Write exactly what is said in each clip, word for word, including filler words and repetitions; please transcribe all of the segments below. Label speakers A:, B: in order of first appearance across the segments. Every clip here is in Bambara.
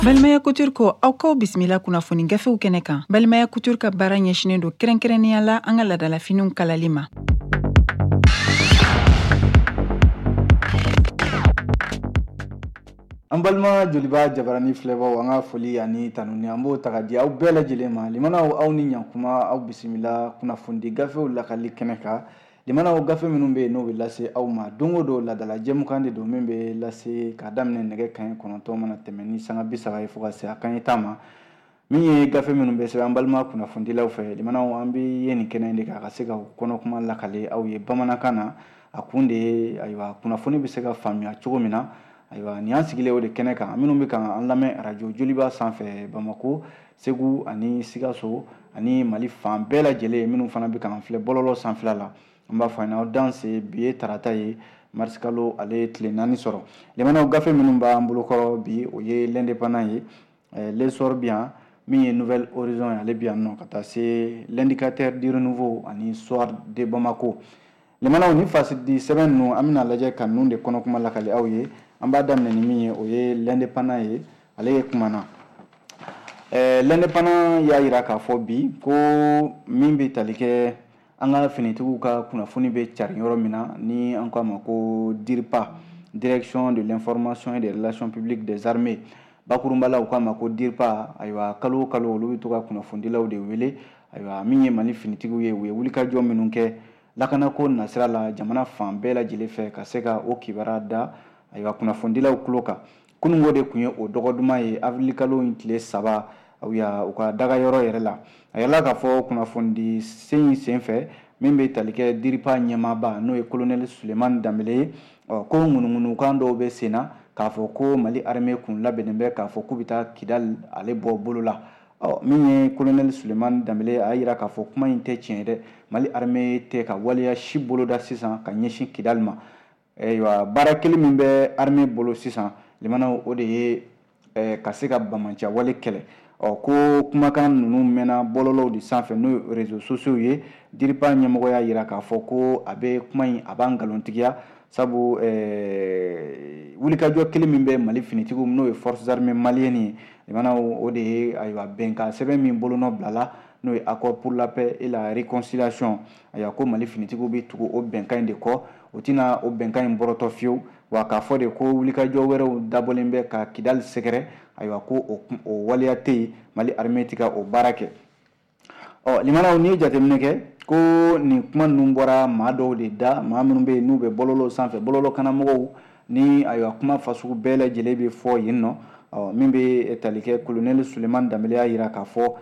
A: Balimaya Couture ko aw kaw bisimila kunnafoni gafew kɛnɛ kan. Balimaya Couture ka baara ɲɛsinen don kɛrɛnkɛrɛnnenya la an ka ladalafiniw kalali ma.
B: An balima joliba jabarani filɛbaw an ka foli ani tanuni an b'o ta ka di aw bɛɛ lajɛlen ma. Limanaw aw ni ɲankuma aw bisimila kunnafoni gafew lakali kɛnɛ kan. Limanaw gafe minnu bɛ yen n'o bɛ lase aw ma don o don ladala jɛmukan de don min bɛ lase k'a daminɛ nɛgɛ kanɲɛ kɔnɔntɔn mana tɛmɛ ni sanga bi saba ye fo ka se a kanɲɛ tan ma. Min ye gafe minnu bɛ sɛbɛn an balima kunnafonidilaw fɛ. Limanaw an bɛ ye nin kɛnɛ in de kan ka se ka kɔnɔkuma lakale aw ye bamanankan na. A kun de ye ayiwa kunnafoni bɛ se ka faamuya cogo min na. Ayiwa nin y'an sigilen o de kɛnɛ kan minnu bɛ kan an lamɛn arajo Joliba sanfɛ Bamako, Segu ani Sikaso ani Mali fan bɛɛ lajɛlen minnu fana bɛ kan filɛ bɔlɔlɔ sanfɛla la. An b'a fɔ aw danse bi ye tarata ye mars kalo ale tile naani sɔrɔ. Limanaw gafe minnu b'an bolokɔrɔ bi o ye l'indépendant ye, l'essor bien min ye nouvelle horizon ye ale bi yan nɔ ka taa se l'indicateur du renouveau ani soir de Bamako. Limanaw ni fasidi sɛbɛn ninnu an bɛna lajɛ ka ninnu de kɔnɔkuma lakale aw ye. An b'a daminɛ ni min ye o ye l'indépendant ye ale ye kumana. Eh, l'indépendant y'a yira k'a fɔ bi ko min bɛ tali kɛ an ka finitigiw ka kunnafoni bɛ cari yɔrɔ min na ni an k'a ma ko DIRPA, Direction de l'information et des relations publiques des armées. Bakurunbala u k'a ma ko DIRPA ayiwa kalo o kalo olu bɛ to ka kunnafonidilaw de wele ayiwa min ye Mali finitigiw ye u ye wulikajɔ minnu kɛ lakanako nasira la jamana fan bɛɛ lajɛlen fɛ ka se ka o kibaruya da ayiwa kunnafonidilaw tulo kan. Kunungo de tun ye o dɔgɔ duman ye avril kalo in tile saba ayiwa u ka daga yɔrɔ yɛrɛ la. A yɛlɛla k'a fɔ kunnafonidi sen in senfɛ min bɛ tali kɛ DIRPA ɲɛmaaba n'o ye colonel Sulemani Danbele ye ɔ ko ŋunuŋunukan dɔw bɛ sen na k'a fɔ ko Mali armée kun labɛnnen bɛ k'a fɔ k'u bɛ taa Kidali ale bɔ bolo la. Ɔ min ye colonel Sulemani Danbele a y'a yira k'a fɔ kuma in tɛ tiɲɛ ye dɛ Mali armée tɛ ka waleya si boloda sisan ka ɲɛsin Kidali ma. Ayiwa baara kelen min bɛ armée bolo sisan limanaw o de ye ɛɛ ka se ka bamanciya wale kɛlɛ. Ɔ ko kumakan ninnu mɛnna bɔlɔlɔw de sanfɛ n'o ye réseaux sociaux ye DIRPA ɲɛmɔgɔ y'a yira k'a fɔ ko a bɛ kuma in a b'a nkalontigiya sabu ɛɛ wulikajɔ kelen min bɛ Mali finitigiw n'o ye forces armées maliennes ye limanaw o de ye ayiwa bɛnkan sɛbɛn min bolonɔ bilala n'o ye accord pour la paix et la réconciliation ayiwa ko Mali finitigiw bɛ tugu o bɛnkan in de kɔ o tɛna o bɛnkan in bɔrɔtɔ fiyewu wa k'a fɔ de ko wulikajɔ wɛrɛw dabɔlen bɛ ka Kidali sɛgɛrɛ ayiwa ko o waleya tɛ yen Mali armée tɛ ka o baara kɛ. Ɔ limanaw n'i ye jateminɛ kɛ ko nin kuma ninnu bɔra maa dɔw de da maa minnu bɛ yen n'u bɛ bɔlɔlɔ sanfɛ bɔlɔlɔ kanamɔgɔw ni ayiwa kuma fasugu bɛɛ lajɛlen bɛ fɔ yen nɔ ɔ min bɛ tali kɛ colonel Sulemani Danbele y'a yira k'a fɔ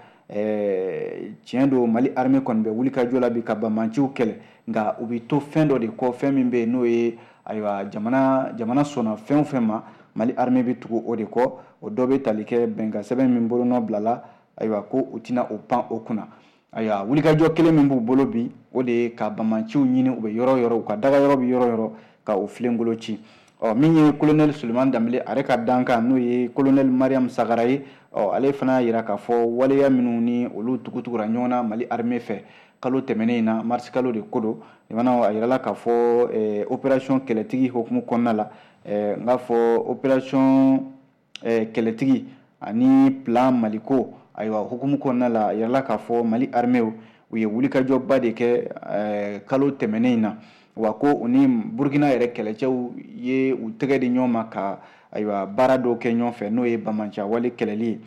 B: ɛɛ tiɲɛ don Mali armée kɔni bɛ wulikajɔ la bi ka bamanciw kɛlɛ nka u bɛ to fɛn dɔ de kɔ fɛn min bɛ yen n'o ye ayiwa jamana jamana sɔnna fɛn o fɛn ma Mali armée bɛ tugu o de kɔ o dɔ bɛ tali kɛ bɛnkan sɛbɛn min bolonɔ bilala ayiwa ko u tɛna o pan o kunna. Ayiwa wulikajɔ kelen min b'u bolo bi o de ye ka bamanciw ɲini u bɛ yɔrɔ yɔrɔ u ka daga yɔrɔ bɛ yɔrɔ yɔrɔ ka o filengolo ci. Ɔ min ye colonel Sulemani Danbele ale ka dankan n'o ye colonel Mariam Sagara ye ɔ ale fana y'a yira k'a fɔ waleya minnu ni olu tugutugura ɲɔgɔn na Mali armée fɛ kalo tɛmɛnen in na mars kalo de ko don limanaw a yirala k'a fɔ ɛɛ opération kɛlɛtigi hukumu kɔnɔna la ɛɛ n k'a fɔ opération ɛɛ kɛlɛtigi ani plan Maliko ayiwa hukumu kɔnɔna la a yirala k'a fɔ Mali armée u ye wulikajɔba de kɛ ɛɛ kalo tɛmɛnen in na wa ko u ni Burkina yɛrɛ kɛlɛcɛw ye u tɛgɛ di ɲɔgɔn ma ka ayiwa baara dɔw kɛ ɲɔgɔn fɛ n'o ye bamanciya wale kɛlɛli ye.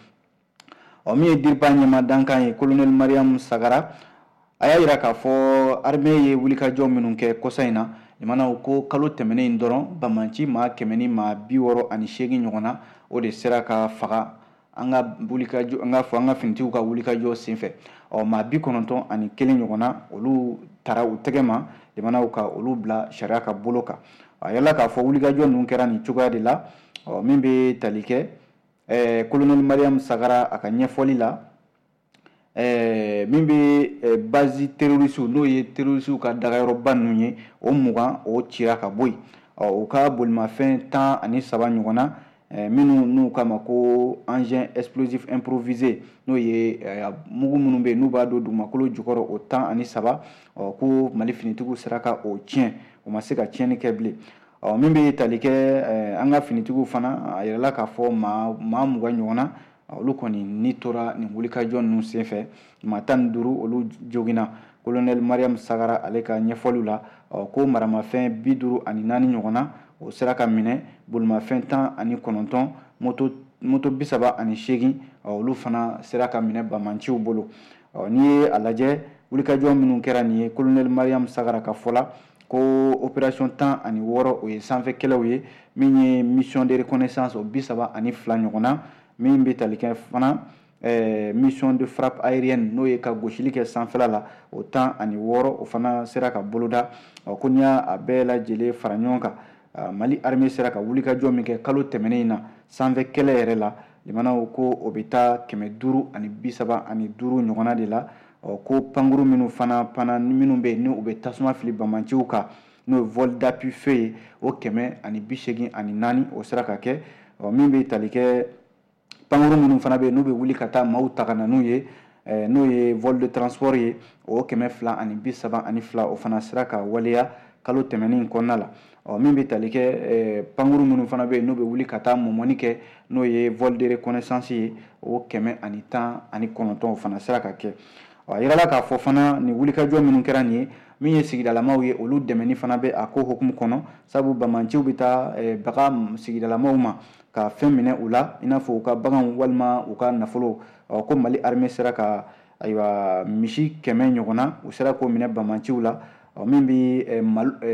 B: Ɔ min ye DIRPA ɲɛmaa dankan ye colonel Mariam Sagara a y'a yira k'a fɔ armée ye wulikajɔ minnu kɛ kɔsa in na limanaw ko kalo tɛmɛnen in dɔrɔn bamanci maa kɛmɛ ni maa bi wɔɔrɔ ani seegin ɲɔgɔn na o de sera ka faga an ka wulikajɔ an ka fɔ an ka finitigiw ka wulikajɔ senfɛ ɔ maa bi kɔnɔntɔn ani kelen ɲɔgɔn na olu taara u tɛgɛ ma limanaw ka olu bila sariya ka bolo kan. A yɛlɛla k'a fɔ wulikajɔ ninnu kɛra nin cogoya de la ɔ min bɛ tali kɛ ɛɛ colonel Mariam Sagara a ka ɲɛfɔli la ɛɛ min bɛ base terroriste n'o ye terroriste ka dagayɔrɔba ninnu ye o mugan o cira ka bɔ yen ɔ u ka bolimafɛn tan ani saba ɲɔgɔn na ɛɛ minnu n'u k'a ma ko engin explosif improvisé n'o ye mugu minnu bɛ yen n'u b'a don dugumakolo jukɔrɔ o tan ani saba ɔ ko Mali finitigiw sera ka o tiɲɛ o ma se ka tiɲɛni kɛ bilen. ɔ min bɛ tali kɛ an ka finitigiw fana a yɛrɛla k'a fɔ maa maa mugan ɲɔgɔn na olu kɔni ni tora nin wulikajɔ ninnu senfɛ maa tan ni duuru olu joginna colonel Mariam Sagara ale ka ɲɛfɔliw la ko maramafɛn bi duuru ani naani ɲɔgɔn na o sera ka minɛ bolimafɛn tan ani kɔnɔntɔn moto moto bi saba ani seegin olu fana sera ka minɛ bamanciw bolo n'i ye a lajɛ wulikajɔ minnu kɛra nin ye colonel Mariam Sagara ka fɔ la ko opération tan ani wɔɔrɔ o ye sanfɛkɛlɛw ye min ye mission de reconnaissance o bi saba ani fila ɲɔgɔn na min bɛ tali kɛ fana Eh, mission de frappe aérienne n'o ye ka gosili kɛ sanfɛla la o tan ani wɔɔrɔ o fana sera ka boloda ko n'i y'a bɛɛ lajɛlen fara ɲɔgɔn kan Mali armée sera ka wulikajɔ min kɛ kalo tɛmɛnen in na sanfɛ kɛlɛ yɛrɛ la limanaw ko o bɛ taa kɛmɛ duuru ani bi saba ani duuru ɲɔgɔnna de la ko pankuru minnu fana panna minnu bɛ yen ni u bɛ tasuma fili bamanciw kan n'o ye vol d'appui feu ye o kɛmɛ ani bi seegin ani naani o sera ka kɛ min bɛ tali kɛ pankuru minnu fana bɛ yen n'u bɛ wuli ka taa maaw ta ka na n'u ye n'o ye vol de transport ye o kɛmɛ fila ani bi saba ani fila o fana sera ka waleya kalo tɛmɛnen kɔnɔna la min bɛ tali kɛ pankuru minnu fana bɛ yen n'u bɛ wuli ka taa mɔmɔni kɛ n'o ye vol de reconnaissance ye o kɛmɛ ani tan ani kɔnɔntɔn o fana sera ka kɛ a yirala k'a fɔ fana nin wulikajɔ minnu kɛra nin ye min ye sigidalamaw ye olu dɛmɛni fana bɛ a ko hukumu kɔnɔ sabu bamanciw bɛ taa baga sigidalamaw ma ka fɛn minɛ u la i n'a fɔ u ka baganw walima u ka nafolo ko Mali armée sera ka ayiwa misi kɛmɛ ɲɔgɔnna u sera k'o minɛ bamanciw la min bɛ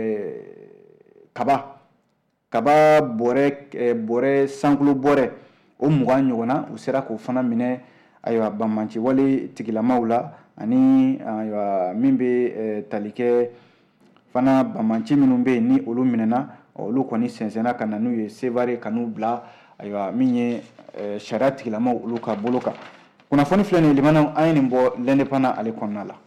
B: kaba kaba bɔrɛ bɔrɛ sankolo bɔrɛ o mugan ɲɔgɔnna u sera k'o fana minɛ ayiwa bamanci wale tigilamaw la ani ayiwa min bɛ tali kɛ fana bamanci minnu bɛ yen ni olu minɛna olu kɔni sɛnsɛnna ka na n'u ye sevare ka n'u bila ayiwa min ye sariya tigilamaw olu ka bolo kan kunnafoni filɛ nin ye limanaw an ye nin bɔ l'indépendant ale kɔnɔna la.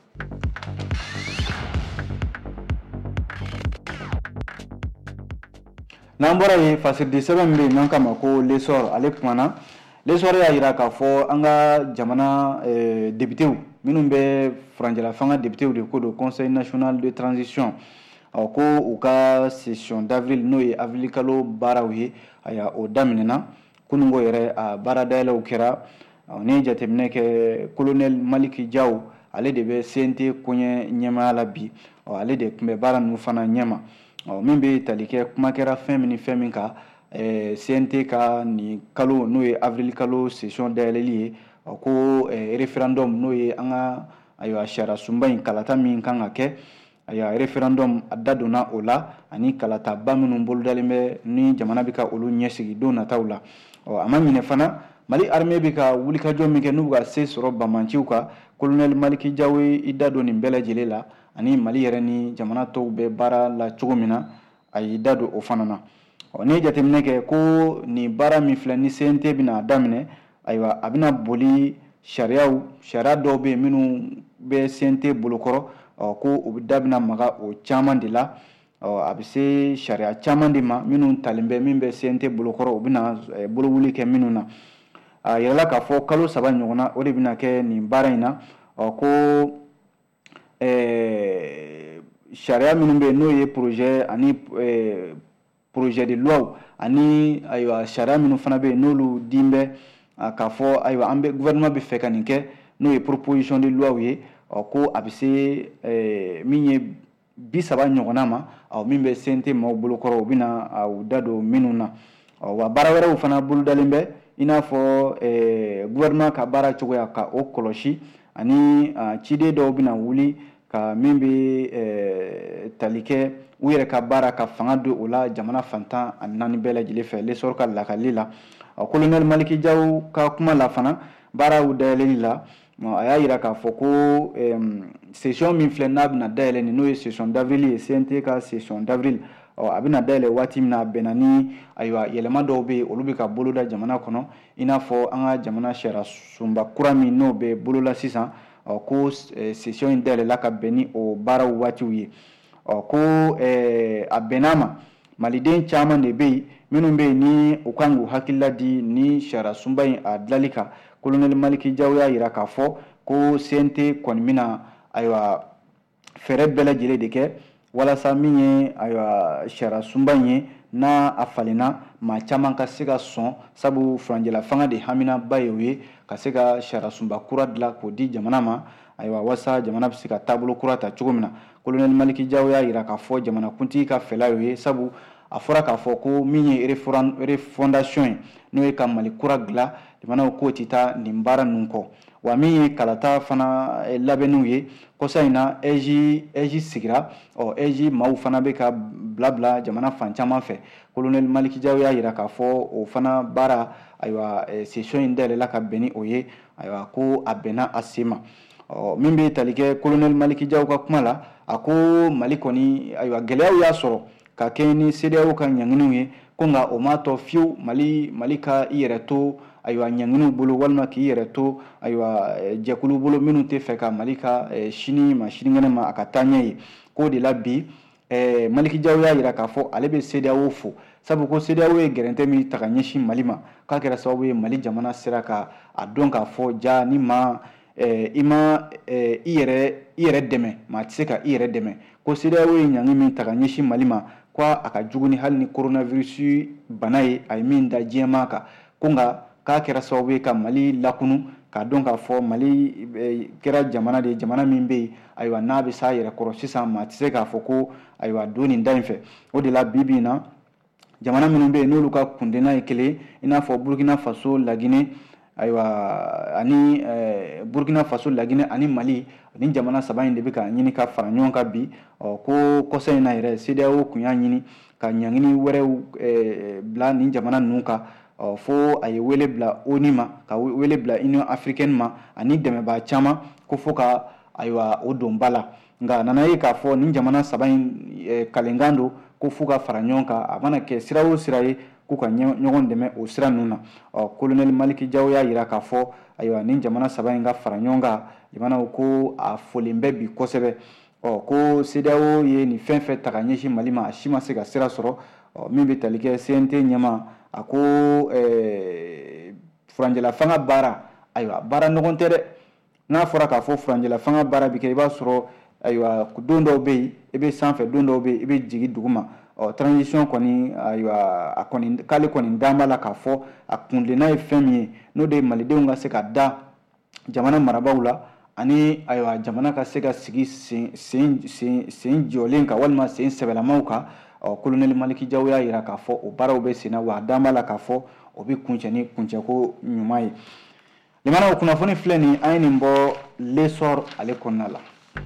B: n'an bɔra yen fasiridi sɛbɛn min bɛ yen n'an k'a ma ko l'essor ale kumana l'essor y'a jira k'a fɔ an ka jamana députéw minnu bɛ furancɛla fanga députéw de ko don conseil national de transition ko u ka session d'avril n'o ye avril kalo baaraw ye aya o daminɛna kunungo yɛrɛ a baara dayɛlɛw kɛra ni jateminɛ kɛ colonel Maliki Jaw ale de bɛ C N T koɲɛ ɲɛmaaya la bi ale de tun bɛ baara ninnu fana ɲɛma min bɛ tali kɛ kuma kɛra fɛn min ni fɛn min kan C N T ka nin kalo n'o ye avril kalo session dayɛlɛli ye ko référendum n'o ye an ka ayiwa sariya sunba in kalata min kan ka kɛ ayiwa référendum a da donna o la ani kalataba minnu bolodalen bɛ ni jamana bɛ ka olu ɲɛsigi don nataw la a ma ɲinɛ fana Mali armée bɛ ka wulikajɔ min kɛ n'u bɛ ka se sɔrɔ bamanciw kan colonel Maliki Jaw ye i da don nin bɛɛ lajɛlen la ani Mali yɛrɛ ni jamana tɔw bɛ baara la cogo min na a y'i da don o fana na n'i ye jateminɛ kɛ ko nin baara min filɛ ni C N T bɛna daminɛ ayiwa a bɛna boli sariyaw sariya dɔw bɛ yen minnu bɛ C N T bolokɔrɔ ko u da bɛna maga o caman de la a bɛ se sariya caman de ma minnu talen bɛ min bɛ C N T bolokɔrɔ u bɛna bolowuli kɛ minnu na a yirala k'a fɔ kalo saba ɲɔgɔnna o de bɛna kɛ nin baara in na ko sariya minnu bɛ yen n'o ye projet ani projet de loi ani ayiwa sariya minnu fana bɛ yen n'olu din bɛ k'a fɔ ayiwa an bɛ gouvernement bɛ fɛ ka nin kɛ n'o ye proposition de loi ye ko a bɛ se min ye bi saba ɲɔgɔnna ma min bɛ C N T maaw bolokɔrɔ u bɛna u da don minnu na wa baara wɛrɛw fana bolodalen bɛ i n'a fɔ gouvernement ka baara cogoya ka o kɔlɔsi ani ciden dɔw bɛna wuli ka min bɛ tali kɛ u yɛrɛ ka baara ka fanga don o la jamana fantan ani naani bɛɛ lajɛlen fɛ l'essor ka lakali la colonel Maliki Jaw ka kuma la fana baaraw dayɛlɛli la a y'a jira k'a fɔ ko session min filɛ n'a bɛna dayɛlɛ nin n'o ye session d'avril ye C N T ka session d'avril a bɛna dayɛlɛ waati min na a bɛnna ni ayiwa yɛlɛma dɔw bɛ yen olu bɛ ka boloda jamana kɔnɔ i n'a fɔ an ka jamana sariya sunba kura min n'o bɛ bolola sisan ko session in dayɛlɛla ka bɛn ni o baaraw waatiw ye ko a bɛnn'a ma maliden caman de bɛ yen minnu bɛ yen ni u kan k'u hakilila di ni sariya sunba in a dilali kan colonel Maliki Jaw y'a jira k'a fɔ ko C N T kɔni bɛna ayiwa fɛɛrɛ bɛɛ lajɛlen de kɛ walasa min ye ayiwa sariya sunba ye n'a a falenna maa caman ka se ka sɔn sabu furanjɛla fanga de haminaba ye o ye ka se ka sariya sunba kura dilan k'o di jamana ma ayiwa walasa jamana bɛ se ka taabolo kura ta cogo min na kolonɛli Maliki Jawo y'a jira k'a fɔ jamanakuntigi ka fɛla y'o ye sabu a fɔra k'a fɔ ko min ye refondation ye n'o ye ka Mali kura dilan jamanaw k'o tɛ taa nin baara ninnu kɔ wa min ye kalata fana labɛnniw ye kɔsa in na E J E J sigira ɔ E J maaw fana bɛ ka bila bila jamana fan caman fɛ kolonɛli Maliki Jawo y'a jira k'a fɔ o fana baara ayiwa session in dayɛlɛla ka bɛn ni o ye ayiwa ko a bɛnna a se ma ɔ min bɛ tali kɛ kolonɛli Maliki Jawo ka kuma la a ko Mali kɔni ayiwa gɛlɛyaw y'a sɔrɔ ka kɛ ni C D A O ka ɲanginiw ye ko nka o ma tɔ fiyewu Mali Mali ka i yɛrɛ to ayiwa ɲanginiw bolo walima k'i yɛrɛ to ayiwa jɛkulu bolo minnu tɛ fɛ ka Mali ka sini ma sinikɛnɛ ma a ka taa ɲɛ ye k'o de la bi Maliki Jawo y'a jira k'a fɔ ale bɛ C D A O fo sabu ko C D A O ye gɛrɛntɛ min ta ka ɲɛsin Mali ma k'a kɛra sababu ye Mali jamana sera ka a dɔn k'a fɔ ja ni ma i ma i yɛrɛ i yɛrɛ dɛmɛ maa tɛ se ka i yɛrɛ dɛmɛ ko C D A O ye ɲangi min ta ka ɲɛsin Mali ma ko a ka jugu ni hali ni coronavirus bana ye a ye min da diɲɛma kan ko nka k'a kɛra sababu ye ka Mali lakunu k'a dɔn k'a fɔ Mali kɛra jamana de ye jamana min bɛ yen ayiwa n'a bɛ s'a yɛrɛ kɔrɔ sisan maa tɛ se k'a fɔ ko ayiwa don nin da in fɛ o de la bi bi in na jamana minnu bɛ yen n'olu ka kundenna ye kelen i n'a fɔ Burkina Faso Laginɛ ayiwa ani Burkina Faso Laginɛ ani Mali ni jamana saba in de bɛ ka ɲini ka fara ɲɔgɔn kan bi ɔ ko kɔsa in na yɛrɛ C D A O kun y'a ɲini ka ɲangini wɛrɛw bila nin jamana ninnu kan ɔ fo a ye wele bila O N U ma ka wele bila Union Africaine ma ani dɛmɛbaa caman ko fo ka ayiwa o don ba la nka a nana ye k'a fɔ nin jamana saba in kalenkan don ko fo ka fara ɲɔgɔn kan a mana kɛ sira o sira ye k'u ka ɲɔgɔn dɛmɛ o sira ninnu na ɔ kolonɛli Maliki Jawo y'a jira k'a fɔ ayiwa nin jamana saba in ka fara ɲɔgɔn kan jamanaw ko a folen bɛ bi kosɛbɛ ɔ ko C D A O ye nin fɛn fɛn ta ka ɲɛsin Mali ma a si ma se ka sira sɔrɔ ɔ min bɛ tali kɛ C N T ɲɛma a ko furanjɛla fanga baara ayiwa baara nɔgɔn tɛ dɛ n'a fɔra k'a fɔ furanjɛla fanga baara bɛ kɛ i b'a sɔrɔ ayiwa don dɔw bɛ yen i bɛ sanfɛ don dɔw bɛ yen i bɛ jigin duguma ɔ transition kɔni ayiwa a kɔni k'ale kɔni dan b'a la k'a fɔ a kundenna ye fɛn min ye n'o de ye malidenw ka se ka da jamana marabaaw la ani ayiwa jamana ka se ka sigi sen sen sen sen jɔlen kan walima sen sɛbɛlamaw kan ɔ kolonɛli Maliki Jawo y'a jira k'a fɔ o baaraw bɛ sen na wa a dan b'a la k'a fɔ o bɛ kuncɛ ni kuncɛko ɲuman ye limanaw kunnafoni filɛ nin an ye nin bɔ l'essor ale kɔnɔna la.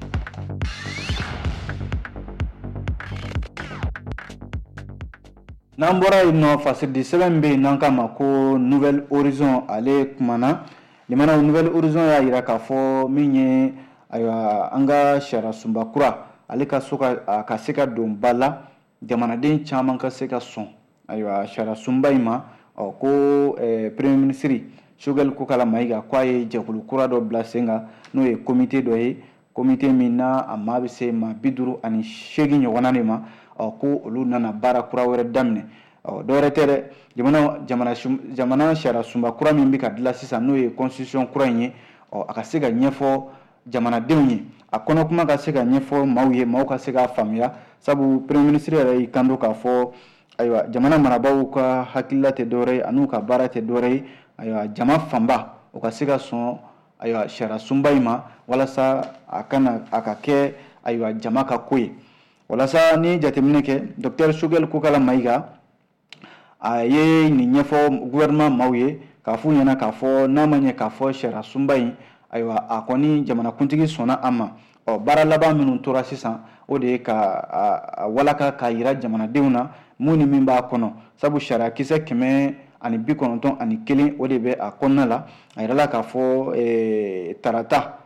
B: N'an bɔra yen nɔ fasidi sɛbɛn bɛ yen n'an k'a ma ko Nouvelle Horizon ale kumana limanaw Nouvelle Horizon y'a jira k'a fɔ min ye ayiwa an ka sariya sunba kura ale ka so ka ka se ka don ba la jamanaden caman ka se ka sɔn ayiwa sariya sunba in ma ɔ ko premier ministre Choguel Kokala Mayiga ko a ye jɛkulu kura dɔ bila sen kan n'o ye comité dɔ ye comité min na a maa bɛ se maa bi duuru ani seegin ɲɔgɔnna de ma ɔ ko olu nana baara kura wɛrɛ daminɛ ɔ dɔwɛrɛ tɛ dɛ jamana jamana jamana sariya sunba kura min bɛ ka dilan sisan n'o ye constitution kura in ye ɔ a ka se ka ɲɛfɔ jamanadenw ye a kɔnɔ kuma ka se ka ɲɛfɔ maaw ye maaw ka se k'a faamuya sabu premier ministre yɛrɛ y'i kanto k'a fɔ ayiwa jamana marabaaw ka hakilila tɛ dɔwɛrɛ ye an'u ka baara tɛ dɔwɛrɛ ye ayiwa jama fanba o ka se ka sɔn ayiwa sariya sunba in ma walasa a kana a ka kɛ ayiwa jama ka ko ye walasa ni jateminɛ kɛ docteur Choguel Kokala Mayiga a ye nin ɲɛfɔ gouvernement maaw ye k'a f'u ɲɛna k'a fɔ n'a ma ɲɛ k'a fɔ sariya sunba in ayiwa a kɔni jamanakuntigi sɔnna a ma ɔ baara laban minnu tora sisan o de ye ka a walaka k'a jira jamanadenw na mun ni min b'a kɔnɔ sabu sariya kisɛ kɛmɛ ani bi kɔnɔntɔn ani kelen o de bɛ a kɔnɔna la a yirala k'a fɔ tarata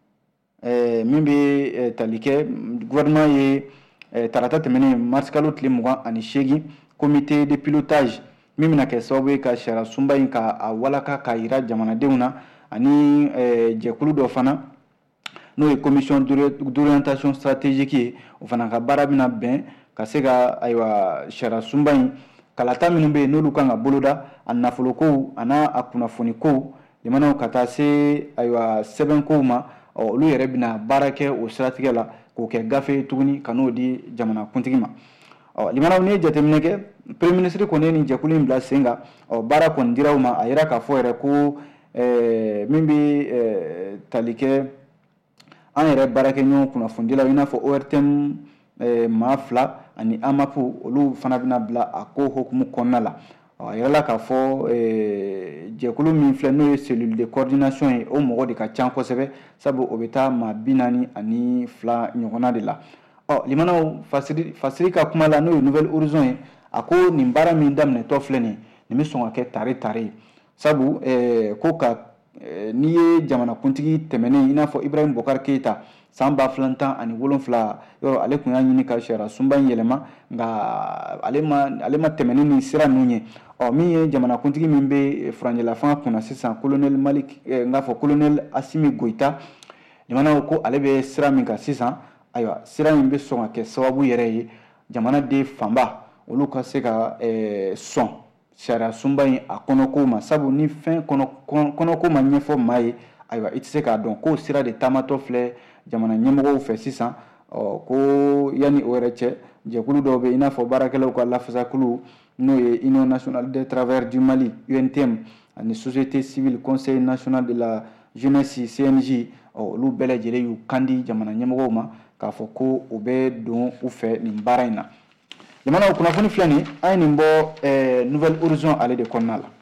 B: min bɛ tali kɛ gouvernement ye tarata tɛmɛnen mars kalo tile mugan ani seegin comité de pilotage min bɛna kɛ sababu ye ka sariya sunba in ka a walaka k'a jira jamanadenw na ani jɛkulu dɔ fana n'o ye commission d'orientation stratégique ye o fana ka baara bɛna bɛn ka se ka ayiwa sariya sunba in kalata minnu bɛ yen n'olu kan ka boloda a nafolo kow a n'a a kunnafoni kow limanaw ka taa se ayiwa sɛbɛn kow ma ɔ olu yɛrɛ bɛna baara kɛ o siratigɛ la k'o kɛ gafe tuguni ka n'o di jamana kuntigi ma. ɔ limanaw ni ye jateminɛ kɛ premier ministre kɔni ye nin jɛkulu in bila sen kan ɔ baara kɔni dira u ma a yira k'a fɔ yɛrɛ ko ɛɛ min bɛ ɛɛ tali kɛ an yɛrɛ baarakɛɲɔgɔn kunnafonidilaw i n'a fɔ O R T M ɛɛ maa fila ani A M A P olu fana bɛna bila a ko hokumu kɔnɔna la. a yirala k'a fɔ jɛkulu min filɛ n'o ye cellule de coordination ye o mɔgɔ de ka ca kosɛbɛ sabu o bɛ taa maa bi naani ani fila ɲɔgɔnna de la. ɔ limanaw fasiri fasiri ka kuma la n'o ye nouvelle horizon ye a ko nin baara min daminɛtɔ filɛ nin nin bɛ sɔn ka kɛ tare tare ye sabu ko ka n'i ye jamanakuntigi tɛmɛnen i n'a fɔ Ibrahim Bokar Keita san ba fila tan ani wolonfila yɔrɔ ale tun y'a ɲini ka sariya sunba in yɛlɛma nka ale ma ale ma tɛmɛ ni sira ninnu ye. ɔ min ye jamanakuntigi min bɛ furanjɛlafanga kunna sisan colonel Malik n k'a fɔ colonel Asimi Goita limanaw ko ale bɛ sira min kan sisan ayiwa sira min bɛ sɔn ka kɛ sababu yɛrɛ ye jamanaden fanba olu ka se ka sɔn sariya sunba in a kɔnɔko ma sabu ni fɛn kɔnɔko ma ɲɛfɔ maa ye ayiwa i tɛ se k'a dɔn k'o sira de taamatɔ filɛ jamana ɲɛmɔgɔw fɛ sisan ɔ ko yanni o yɛrɛ cɛ jɛkulu dɔw bɛ i n'a fɔ baarakɛlaw ka lafasakulu n'o ye Union nationale des travailleurs du Mali U N T M ani société civile conseil national de la jeunesse C N J ɔ olu bɛɛ lajɛlen y'u kandi jamana ɲɛmɔgɔw ma k'a fɔ ko o bɛ don u fɛ nin baara in na. Limanaw kunnafoni filɛ nin an ye nin bɔ nouvelle horizon ale de kɔnɔna la.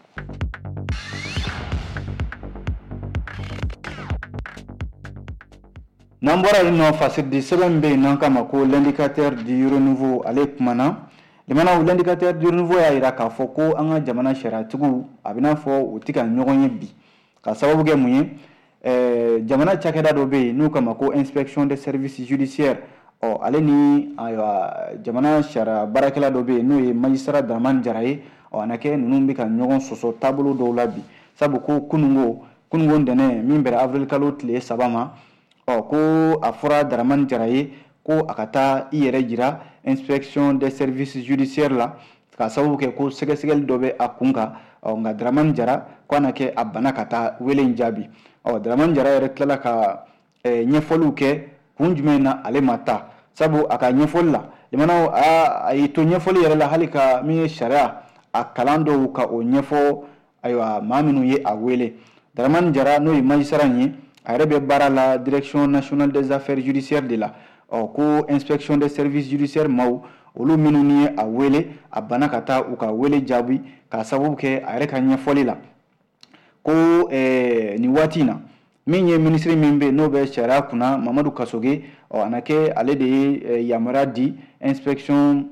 B: n'an bɔra yen nɔ fasiridi sɛbɛn bɛ yen n'an k'a ma ko l'indicateur du renouveau ale kumana limanaw l'indicateur du renouveau y'a jira k'a fɔ ko an ka jamana sariyatigiw a bɛ n'a fɔ u tɛ ka ɲɔgɔn ye bi ka sababu kɛ mun ye ɛɛ jamana cakɛda dɔ bɛ yen n'u k'a ma ko inspection des services judiciaires ɔ ale ni ayiwa jamana sariya baarakɛla dɔ bɛ yen n'o ye magistrat Dramane Jara ye ɔ a na kɛ ninnu bɛ ka ɲɔgɔn sɔsɔ taabolo dɔw la bi sabu ko kununko kununko ntɛnɛn min bɛra avril kalo tile saba ma ɔ ko a fɔra Dramane Jara ye ko a ka taa i yɛrɛ jira inspection des services judiciaires la ka sababu kɛ ko sɛgɛsɛgɛli dɔ bɛ a kun kan ɔ nka Dramane Jara ko a na kɛ a bana ka taa wele in jaabi ɔ Dramane Jara yɛrɛ tilala ka ɲɛfɔliw kɛ kun jumɛn na ale ma taa sabu a ka ɲɛfɔli la limanaw a y'i to ɲɛfɔli yɛrɛ la hali ka min ye sariya a kalan dɔw ka o ɲɛfɔ ayiwa maa minnu ye a wele Dramane Jara n'o ye magistrat ye a yɛrɛ bɛ baara la direction nationale des affaires judiciaires de la ɔ ko inspection des services judiciaires maaw olu minnu ni ye a wele a bana ka taa u ka wele jaabi k'a sababu kɛ a yɛrɛ ka ɲɛfɔli la ko ɛɛ nin waati in na min ye ministre min bɛ n'o bɛ sariya kunna Mamadu Kasoge ɔ a na kɛ ale de ye yamaruya di inspection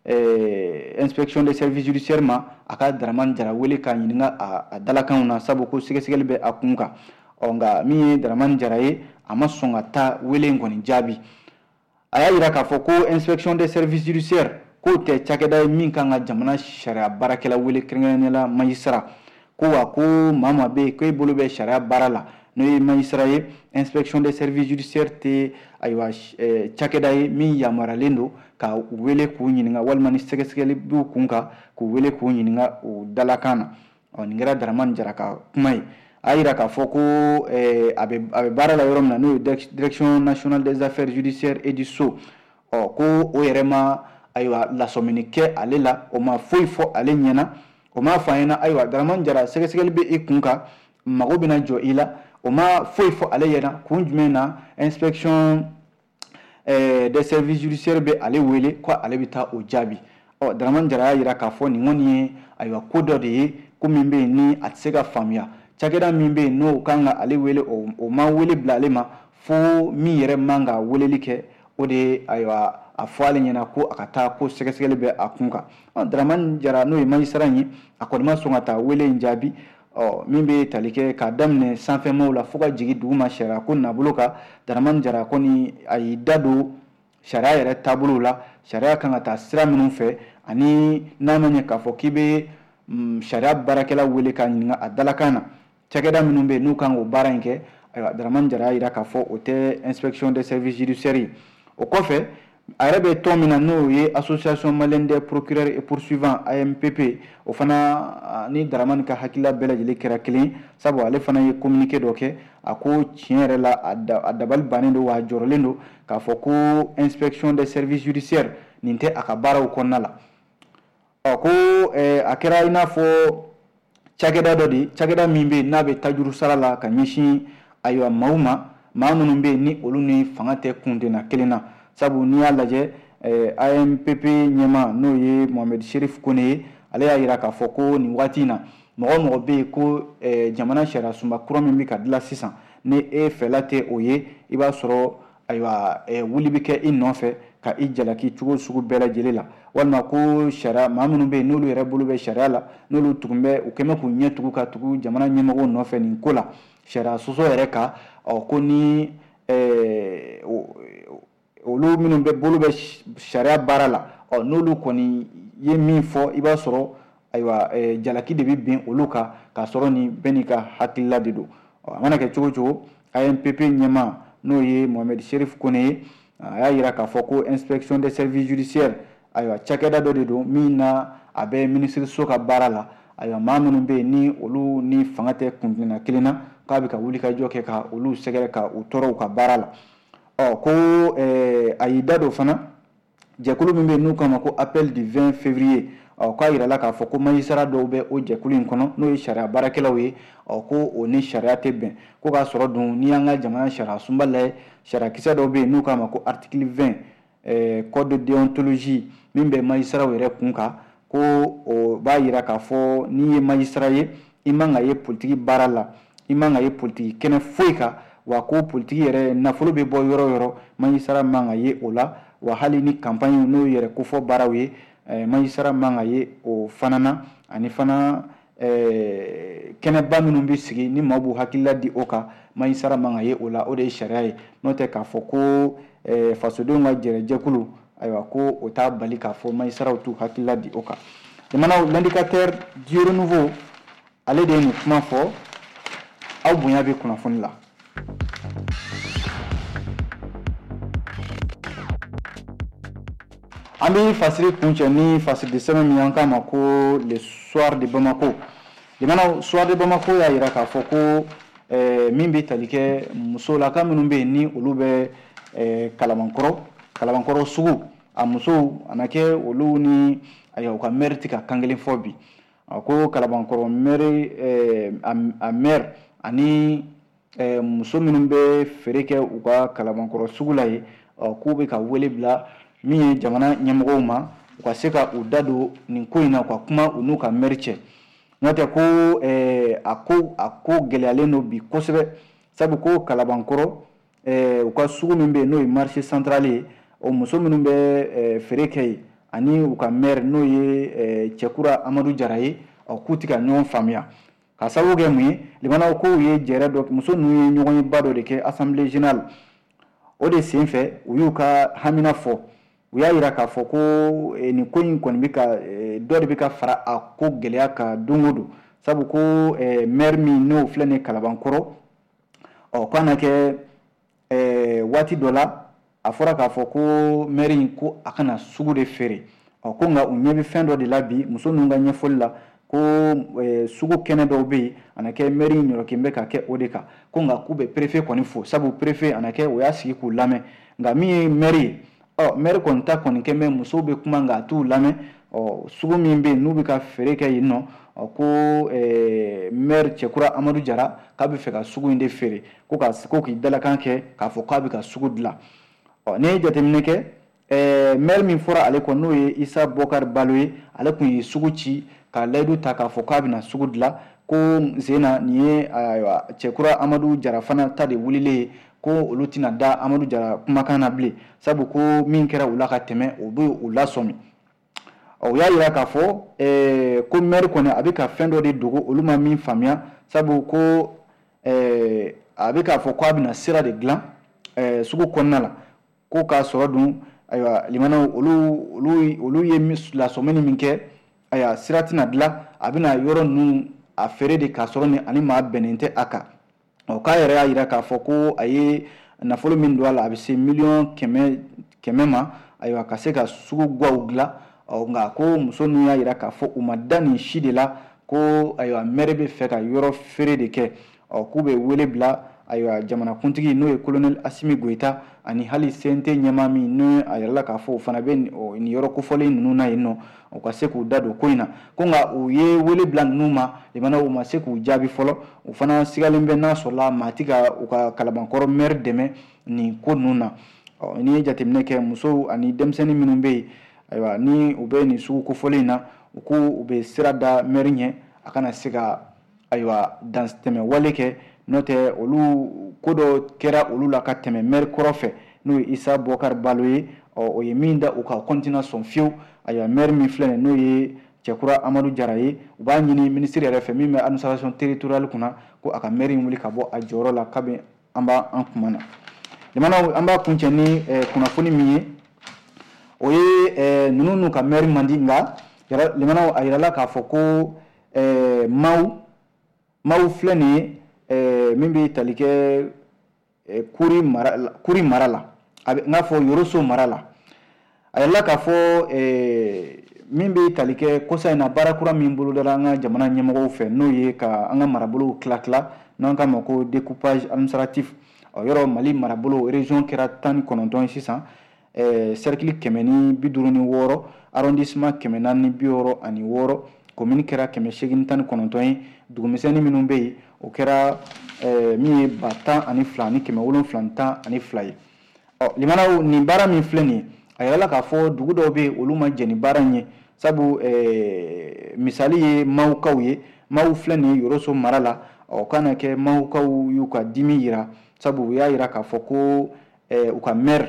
B: ɛɛ inspection des services judiciaires ma a ka Dramane Jara wele k'a ɲininka a dalakanw na sabu ko sɛgɛsɛgɛli bɛ a kun kan ɔ nka min ye Dramane Jara ye a ma sɔn ka taa wele in kɔni jaabi a y'a jira k'a fɔ ko inspection des services judiciaires k'o tɛ cakɛda ye min kan ka jamana sariya baarakɛla wele kɛrɛnkɛrɛnnenya la magistrat ko wa ko maa maa bɛ yen ko e bolo bɛ sariya baara la n'o ye magistrat ye inspection des services judiciaires tɛ ayiwa cakɛda ye min yamaruyalen don ka u wele k'u ɲininka walima ni sɛgɛsɛgɛli b'u kun kan k'u wele k'u ɲininka o dalakan na ɔ nin kɛra Dramane Jara ka kuma ye a jira k'a fɔ ko a bɛ baara la yɔrɔ min na n'o ye direction nationale des affaires judiciaires et du sceau ɔ ko o yɛrɛ ma ayiwa lasɔmini kɛ ale la o ma foyi fɔ ale ɲɛna o m'a fɔ a ɲɛna ayiwa Dramane Jara sɛgɛsɛgɛli bɛ e kun kan mago bɛna jɔ i la o ma foyi fɔ ale ɲɛna kun jumɛn na inspection des services judiciaires bɛ ale wele ko ale bɛ taa o jaabi ɔ Dramane Jara y'a jira k'a fɔ nin kɔni ye ayiwa ko dɔ de ye ko min bɛ yen ni a tɛ se ka faamuya cakɛda min bɛ yen n'o kan ka ale wele o ma wele bila ale ma fo min yɛrɛ man ka weleli kɛ o de ye ayiwa a fɔ ale ɲɛna ko a ka taa ko sɛgɛsɛgɛli bɛ a kun kan ɔ Dramane Jara n'o ye magistrat ye a kɔni ma sɔn ka taa wele in jaabi ɔ min bɛ tali kɛ k'a daminɛ sanfɛmaw la fo ka jigin duguma sariya ko nabolo kan Dramane Jara kɔni a y'i da don sariya yɛrɛ taabolo la sariya kan ka taa sira minnu fɛ ani n'a ma ɲɛ k'a fɔ k'i bɛ sariya baarakɛla wele k'a ɲininka a dalakan na cakɛda minnu bɛ yen n'u kan k'o baara in kɛ ayiwa Dramane Jara y'a jira k'a fɔ o tɛ inspection des services judiciaires ye o kɔfɛ a yɛrɛ bɛ tɔn min na n'o ye association malienne des procureurs et poursuivants A M P P o fana ni Daramani ka hakilila bɛɛ lajɛlen kɛra kelen sabu ale fana ye communiqué dɔ kɛ a ko tiɲɛ yɛrɛ la a dabali bannen don wa a jɔrɔlen don k'a fɔ ko inspection des services judiciaires nin tɛ a ka baaraw kɔnɔna la ɔ ko a kɛra i n'a fɔ cakɛda dɔ de cakɛda min bɛ yen n'a bɛ tajuru sara la ka ɲɛsin ayiwa maaw ma maa minnu bɛ yen ni olu ni fanga tɛ kundenna kelen na sabu n'i y'a lajɛ A M P P ɲɛmaa n'o ye Mohamed Sherif Kone ye ale y'a jira k'a fɔ ko nin waati in na mɔgɔ mɔgɔ bɛ yen ko jamana sariya sunba kura min bɛ ka dilan sisan ni e fɛla tɛ o ye i b'a sɔrɔ ayiwa wuli bɛ kɛ i nɔfɛ ka i jalaki cogo sugu bɛɛ lajɛlen la walima ko sariya maa minnu bɛ yen n'olu yɛrɛ bolo bɛ sariya la n'olu tugun bɛ u kɛmɛ k'u ɲɛ tugu ka tugu jamana ɲɛmɔgɔw nɔfɛ nin ko la sariya sɔsɔ yɛrɛ kan ɔ ko ni olu minnu bɛ bolo bɛ sariya baara la ɔ n'olu kɔni ye min fɔ i b'a sɔrɔ ayiwa jalaki de bɛ bin olu kan k'a sɔrɔ ni bɛɛ n'i ka hakilila de don ɔ a mana kɛ cogo cogo A M P P ɲɛmaa n'o ye Mohamed Sherif Kone ye a y'a jira k'a fɔ ko inspection des services judiciaires ayiwa cakɛda dɔ de don min na a bɛ minisiriso ka baara la ayiwa maa minnu bɛ yen ni olu ni fanga tɛ kuntilenna kelen na k'a bɛ ka wulikajɔ kɛ ka olu sɛgɛrɛ ka u tɔɔrɔ u ka baara la ɔ ko a y'i da don fana jɛkulu min bɛ yen n'u k'a ma ko appel du vingt février ɔ k'a yirala k'a fɔ ko magistrat dɔw bɛ o jɛkulu in kɔnɔ n'o ye sariya baarakɛlaw ye ɔ ko o ni sariya tɛ bɛn ko k'a sɔrɔ dun n'i y'an ka jamana sariya sunba lajɛ sariyakisɛ dɔw bɛ yen n'u k'a ma ko article vingt code de déontologie min bɛ magistrat yɛrɛ kun kan ko o b'a jira k'a fɔ n'i ye magistrat ye i man ka ye politiki baara la i man ka ye politiki kɛnɛ foyi kan wa ko politiki yɛrɛ nafolo bɛ bɔ yɔrɔ yɔrɔ magistrat man ka ye o la wa hali ni campagne n'o yɛrɛ kofɔ baaraw ye magistrat man ka ye o fana na ani fana kɛnɛba minnu bɛ sigi ni maaw b'u hakilila di o kan magistrat man ka ye o la o de ye sariya ye n'o tɛ k'a fɔ ko fasodenw ka jɛrɛjɛkulu ayiwa ko o t'a bali k'a fɔ magistrats t'u hakilila di o kan jamanaw l'indicateur du renouveau ale de ye nin kuma fɔ aw bonya bɛ kunnafoni la. An bɛ fasiri kuncɛ ni fasiri de sɛbɛn min y'an k'a ma ko le soir de Bamako jamanaw soir de Bamako y'a jira k'a fɔ ko min bɛ tali kɛ musolaka minnu bɛ yen ni olu bɛ Kalabankɔrɔ Kalabankɔrɔ sugu a musow a na kɛ olu ni ayiwa u ka maire tɛ ka kan kelen fɔ bi ko Kalabankɔrɔ maire a maire ani muso minnu bɛ feere kɛ u ka Kalabankɔrɔ sugu la ye k'u bɛ ka wele bila min ye jamana ɲɛmɔgɔw ma u ka se ka u da don nin ko in na ka kuma u n'u ka maire cɛ n'o tɛ ko a ko a ko gɛlɛyalen don bi kosɛbɛ sabu ko Kalabankɔrɔ u ka sugu min bɛ yen n'o ye marché central ye o muso minnu bɛ feere kɛ yen ani u ka maire n'o ye Cɛkura Amadu Jara ye k'u tɛ ka ɲɔgɔn faamuya ka sababu kɛ mun ye limanaw ko u ye jɛrɛ dɔ muso ninnu ye ɲɔgɔn ye ba dɔ de kɛ assemblée générale o de sen fɛ u y'u ka hamina fɔ u y'a jira k'a fɔ ko nin ko in kɔni bɛ ka dɔ de bɛ ka fara a ko gɛlɛya kan don o don sabu ko maire min n'o filɛ nin ye Kalabankɔrɔ ɔ k'a na kɛ waati dɔ la a fɔra k'a fɔ ko maire in ko a kana sugu de feere ɔ ko nka u ɲɛ bɛ fɛn dɔ de la bi muso ninnu ka ɲɛfɔli la ko sugu kɛnɛ dɔw bɛ yen a na kɛ maire in ɲɔrɔkin bɛ ka kɛ o de kan ko nka k'u bɛ préfet kɔni fo sabu préfet a na kɛ o y'a sigi k'u lamɛn nka min ye maire ye ɔ maire kɔni ta kɔni kɛ mɛ musow bɛ kuma nka a t'u lamɛn ɔ sugu min bɛ yen n'u bɛ ka feere kɛ yen nɔ ɔ ko maire Cɛkura Amadu Jara k'a bɛ fɛ ka sugu in de feere ko ka ko k'i dalakan kɛ k'a fɔ k'a bɛ ka sugu dilan ɔ n'i ye jateminɛ kɛ ɛɛ maire min fɔra ale kɔ n'o ye Isa Bɔkari Balo ye ale tun ye sugu ci ka layidu ta k'a fɔ k'a bɛna sugu dilan ko Zena nin ye ayiwa Cɛkura Amadu Jara fana ta de wulilen ye ko olu tɛna da Amadu Jara kumakan na bilen sabu ko min kɛra u la ka tɛmɛ o bɛ u lasɔmi o y'a jira k'a fɔ ko maire kɔni a bɛ ka fɛn dɔ de dogo olu ma min faamuya sabu ko a bɛ k'a fɔ ko a bɛna sira de dilan sugu kɔnɔna la ko k'a sɔrɔ dun ayiwa limanaw olu olu olu ye lasɔmini min kɛ ayiwa sira tɛna dilan a bɛna yɔrɔ ninnu a feere de k'a sɔrɔ ni ani maa bɛnnen tɛ a kan ɔ k'a yɛrɛ y'a jira k'a fɔ ko a ye nafolo min don a la a bɛ se miliyɔn kɛmɛ kɛmɛ ma ayiwa ka se ka sugu gwaw gila nka ko muso ninnu y'a yira k'a fɔ u ma da nin si de la ko ayiwa mɛri bɛ fɛ ka yɔrɔ feere de kɛ k'u bɛ wele bila ayiwa jamanakuntigi n'o ye colonel Asimi Goita ani hali C N T ɲɛmaa min n'o a yirala k'a fɔ o fana bɛ nin yɔrɔ kofɔlen ninnu na yen nɔ u ka se k'u da don ko in na ko nka u ye wele bila ninnu ma limana u ma se k'u jaabi fɔlɔ u fana sigalen bɛ n'a sɔrɔla maa ti ka u ka Kalabankɔrɔ mɛri dɛmɛ nin ko ninnu na n'i ye jateminɛ kɛ musow ani denmisɛnnin minnu bɛ yen ayiwa ni u bɛ nin sugu kofɔlen in na u ko u bɛ sira da mɛri ɲɛ a kana se ka ayiwa dantɛmɛ wale kɛ n'o tɛ olu ko dɔ kɛra olu la ka tɛmɛ mɛri kɔrɔ fɛ n'o ye Isa Bokar Balo ye o ye min da u ka kɔntina sɔn fiyewu ayiwa mɛri min filɛ n'o ye Cɛkura Amadu Jara ye u b'a ɲini minisiri yɛrɛ fɛ min bɛ administration territoriale kunna ko a ka mɛri in wuli ka bɔ a jɔyɔrɔ la kabi an b'a an kuma na limanaw an b'a kuncɛ ni kunnafoni min ye o ye ninnu n'u ka mɛri man di nka limanaw a yirala k'a fɔ ko maaw maaw filɛ nin ye min bɛ tali kɛ kuri mara la kuri mara la a bɛ n'a fɔ Yoroso mara la a yirala k'a fɔ min bɛ tali kɛ kɔsa in na baara kura min bolodala an ka jamana ɲɛmɔgɔw fɛ n'o ye ka an ka marabolow tila tila n'an k'a ma ko découpage administratif yɔrɔ Mali marabolo région kɛra tan ni kɔnɔntɔn ye sisan cercle kɛmɛ ni bi duuru ni wɔɔrɔ arrondissement kɛmɛ naani ni bi wɔɔrɔ ani wɔɔrɔ commune kɛra kɛmɛ seegin tan ni kɔnɔntɔn ye dugumisɛnnin minnu bɛ yen o kɛra min ye ba tan ani fila ni kɛmɛ wolonfila tan ani fila ye limanaw nin baara min filɛ nin ye a yirala k'a fɔ dugu dɔw bɛ yen olu ma jɛ ni baara in ye sabu misali ye Mawukaw ye Mawu filɛ nin ye Yoroso mara la o kana kɛ Mawukaw y'u ka dimi yira sabu u y'a yira k'a fɔ ko u ka maire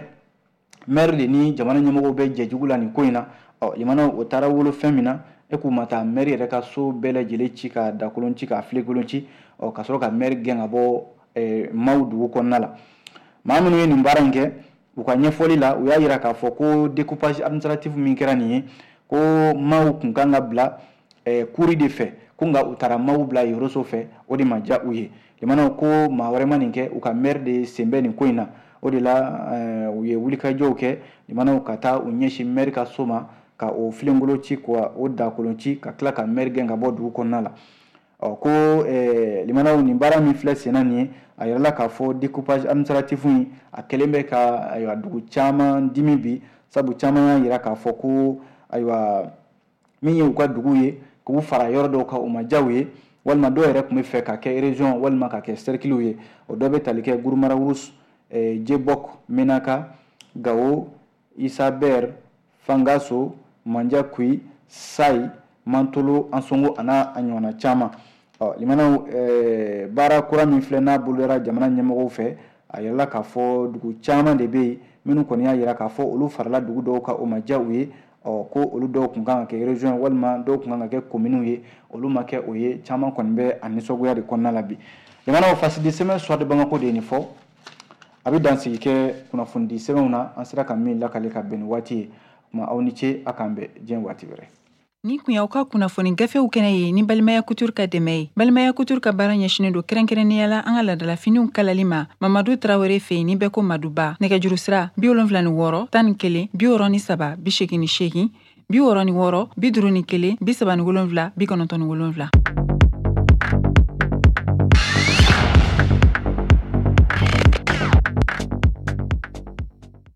B: maire de ni jamana ɲɛmɔgɔw bɛ jɛ jugu la nin ko in na limanaw o taara wolo fɛn min na e k'u ma taa maire yɛrɛ ka so bɛɛ lajɛlen ci ka dakolon ci ka filekolon ci ka sɔrɔ ka maire gɛn ka bɔ Mawu dugu kɔnɔna la maa minnu ye nin baara in kɛ u ka ɲɛfɔli la u y'a yira k'a fɔ ko découpage administratif min kɛra nin ye ko Mawu kun kan ka bila kuri de fɛ ko nka u taara Mawu bila Yoroso fɛ o de ma diya u ye limanaw ko maa wɛrɛ ma nin kɛ u ka maire de sen bɛ nin ko in na o de la u ye wulikajɔw kɛ limanaw ka taa u ɲɛsin maire ka so ma ka o filenkolo ci ka o dakolon ci ka tila ka maire gɛn ka bɔ dugu kɔnɔna la ko limanaw nin baara min filɛ senna nin ye a yirala k'a fɔ découpage administratif in a kɛlen bɛ ka ayiwa dugu caman dimi bi sabu caman y'a yira k'a fɔ ko ayiwa min ye u ka dugu ye k'u fara yɔrɔ dɔw kan u ma diya u ye walima dɔw yɛrɛ tun bɛ fɛ ka kɛ région walima ka kɛ cercle ye o dɔ bɛ tali kɛ Gurumara Wurus Jebok Menaka Gao Isa Ber Fangaso Manjakui Sai Mantolo Ansongo ana a ɲɔgɔnna caman limanaw baara kura min filɛ n'a bolodara jamana ɲɛmɔgɔw fɛ a yirala k'a fɔ dugu caman de bɛ yen minnu kɔni y'a yira k'a fɔ olu farala dugu dɔw kan o ma diya u ye ko olu dɔw kun kan ka kɛ région walima dɔw kun kan ka kɛ commune ye olu ma kɛ o ye caman kɔni bɛ a nisɔngoya de kɔnɔna la bi limanaw fasidi sɛbɛn soit de Bamako de ye nin fɔ a bɛ dansigi kɛ kunnafonidi sɛbɛnw na an sera ka min lakale ka bɛn ni waati ye kuma aw ni ce a k'an bɛn diɲɛ waati wɛrɛ.
A: Ni kun y'aw ka kunnafoni gafew kɛnɛ ye ni Balimaya Couture ka dɛmɛ ye Balimaya Couture ka baara ɲɛsinen don kɛrɛnkɛrɛnnenya la an ka ladalafiniw kalali ma Mamadu Tarawele fɛ yen ni bɛɛ ko Maduba nɛgɛjuru sira bi wolonwula ni wɔɔrɔ tan ni kelen bi wɔɔrɔ ni saba bi seegin ni seegin bi wɔɔrɔ ni wɔɔrɔ bi duuru ni kelen bi saba ni wolonwula bi kɔnɔntɔn ni wolonwula.